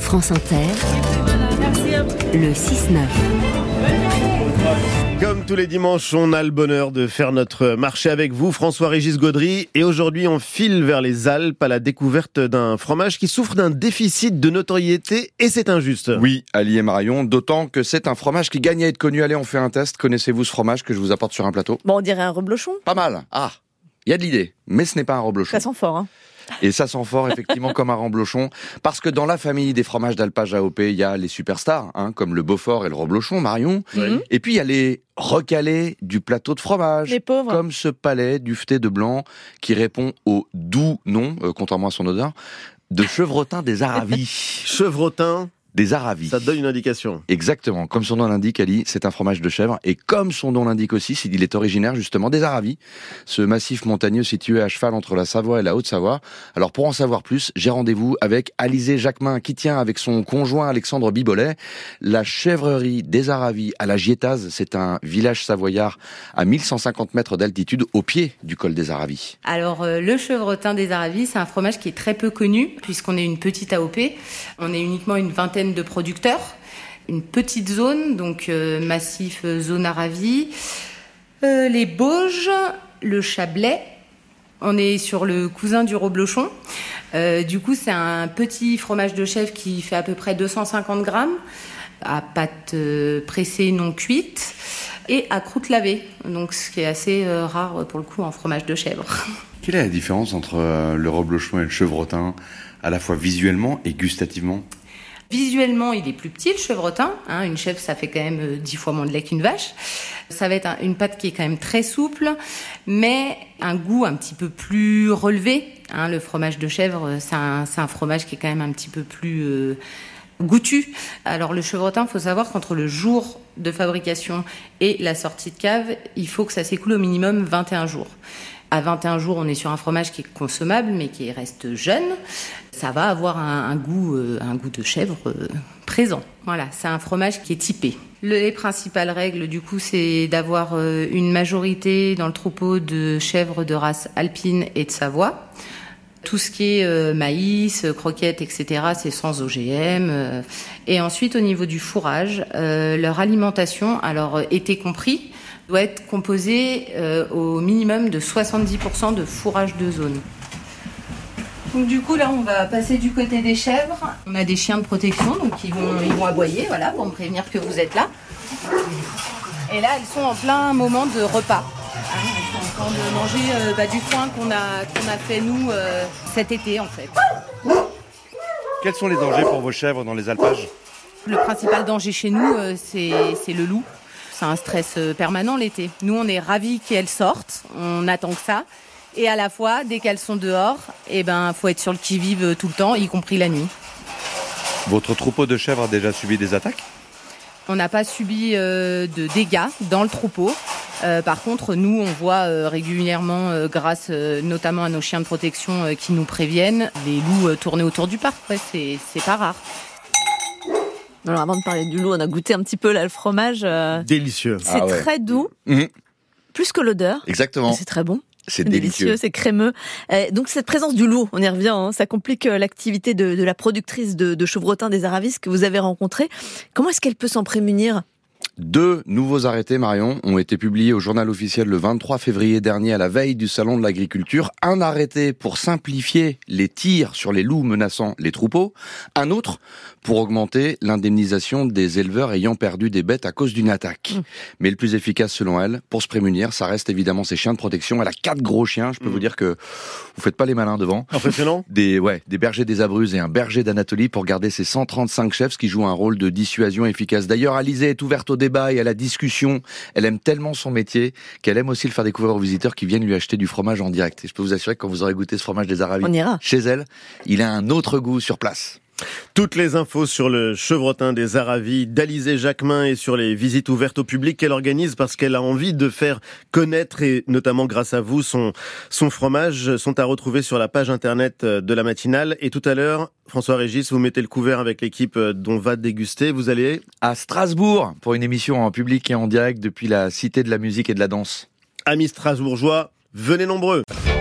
France Inter, le 6-9. Comme tous les dimanches, on a le bonheur de faire notre marché avec vous, François-Régis Gaudry. Et aujourd'hui, on file vers les Alpes à la découverte d'un fromage qui souffre d'un déficit de notoriété, et c'est injuste. Oui, Ali et Marion, d'autant que c'est un fromage qui gagne à être connu. Allez, on fait un test. Connaissez-vous ce fromage que je vous apporte sur un plateau ? Bon, on dirait un reblochon. Pas mal. Ah, il y a de l'idée, mais ce n'est pas un reblochon. Ça sent fort, hein. Et ça sent fort, effectivement, comme un reblochon. Parce que dans la famille des fromages d'alpage AOP, il y a les superstars, comme le Beaufort et le reblochon, Marion. Oui. Et puis, il y a les recalés du plateau de fromage. Les pauvres. Comme ce palais duveté de blanc qui répond au doux nom, contrairement à son odeur, de chevrotin des Aravis. Chevrotin, Des Aravis. ça donne une indication. Exactement, comme son nom l'indique, Ali, c'est un fromage de chèvre, et comme son nom l'indique aussi, il est originaire justement des Aravis, ce massif montagneux situé à cheval entre la Savoie et la Haute-Savoie. Alors pour en savoir plus, j'ai rendez-vous avec Alizé Jacquemin, qui tient avec son conjoint Alexandre Bibolet la chèvrerie des Aravis à la Giétaz. C'est un village savoyard à 1150 mètres d'altitude, au pied du col des Aravis. Alors, le chevrotin des Aravis, c'est un fromage qui est très peu connu, puisqu'on est une petite AOP. On est uniquement une vingtaine de producteurs. Une petite zone, donc massif zone Aravis. Les Bauges, le Chablais. On est sur le cousin du reblochon. Du coup, c'est un petit fromage de chèvre qui fait à peu près 250 grammes, à pâte pressée non cuite et à croûte lavée, donc ce qui est assez rare pour le coup en fromage de chèvre. Quelle est la différence entre le reblochon et le chevrotin, à la fois visuellement et gustativement ? Visuellement, il est plus petit, le chevrotin. Une chèvre, ça fait quand même 10 fois moins de lait qu'une vache. Ça va être une pâte qui est quand même très souple, mais un goût un petit peu plus relevé. Le fromage de chèvre, c'est un fromage qui est quand même un petit peu plus goûtu. Alors le chevrotin, il faut savoir qu'entre le jour de fabrication et la sortie de cave, il faut que ça s'écoule au minimum 21 jours. À 21 jours, on est sur un fromage qui est consommable, mais qui reste jeune. Ça va avoir un goût de chèvre présent. Voilà, c'est un fromage qui est typé. Les principales règles, du coup, c'est d'avoir une majorité dans le troupeau de chèvres de race alpine et de Savoie. Tout ce qui est maïs, croquettes, etc., c'est sans OGM. Et ensuite, au niveau du fourrage, leur alimentation, alors été compris, doit être composée au minimum de 70% de fourrage de zone. Donc du coup, là, on va passer du côté des chèvres. On a des chiens de protection, donc ils vont aboyer, voilà, pour me prévenir que vous êtes là. Et là, elles sont en plein moment de repas. Elles sont en train de manger du foin qu'on a fait, nous, cet été, en fait. Quels sont les dangers pour vos chèvres dans les alpages ? Le principal danger chez nous, c'est le loup. C'est un stress permanent l'été. Nous, on est ravis qu'elles sortent, on attend que ça. Et à la fois, dès qu'elles sont dehors, faut être sur le qui-vive tout le temps, y compris la nuit. Votre troupeau de chèvres a déjà subi des attaques ? On n'a pas subi de dégâts dans le troupeau. Par contre, nous, on voit régulièrement, grâce notamment à nos chiens de protection qui nous préviennent, les loups tourner autour du parc. Ouais, c'est pas rare. Alors avant de parler du loup, on a goûté un petit peu là le fromage. Délicieux. C'est très doux, plus que l'odeur. Exactement. Mais c'est très bon. C'est délicieux. C'est crémeux. Donc cette présence du loup, on y revient, ça complique l'activité de la productrice de chevrotin des Aravis que vous avez rencontrée. Comment est-ce qu'elle peut s'en prémunir ? 2 nouveaux arrêtés, Marion, ont été publiés au journal officiel le 23 février dernier à la veille du salon de l'agriculture. Un arrêté pour simplifier les tirs sur les loups menaçant les troupeaux. Un autre pour augmenter l'indemnisation des éleveurs ayant perdu des bêtes à cause d'une attaque. Mais le plus efficace selon elle, pour se prémunir, ça reste évidemment ces chiens de protection. Elle a 4 gros chiens, je peux vous dire que vous faites pas les malins devant. Impressionnant. Des bergers des Abruzzes et un berger d'Anatolie pour garder ces 135 chefs qui jouent un rôle de dissuasion efficace. D'ailleurs, Alizé est ouverte au débat et à la discussion. Elle aime tellement son métier qu'elle aime aussi le faire découvrir aux visiteurs qui viennent lui acheter du fromage en direct. Et je peux vous assurer que quand vous aurez goûté ce fromage des Aravis chez elle, il a un autre goût sur place. Toutes les infos sur le chevrotin des Aravis d'Alizé Jacquemin et sur les visites ouvertes au public qu'elle organise parce qu'elle a envie de faire connaître, et notamment grâce à vous, son fromage, sont à retrouver sur la page internet de la matinale. Et tout à l'heure, François-Régis, vous mettez le couvert avec l'équipe dont va déguster. Vous allez à Strasbourg pour une émission en public et en direct depuis la Cité de la musique et de la danse. Amis strasbourgeois, venez nombreux.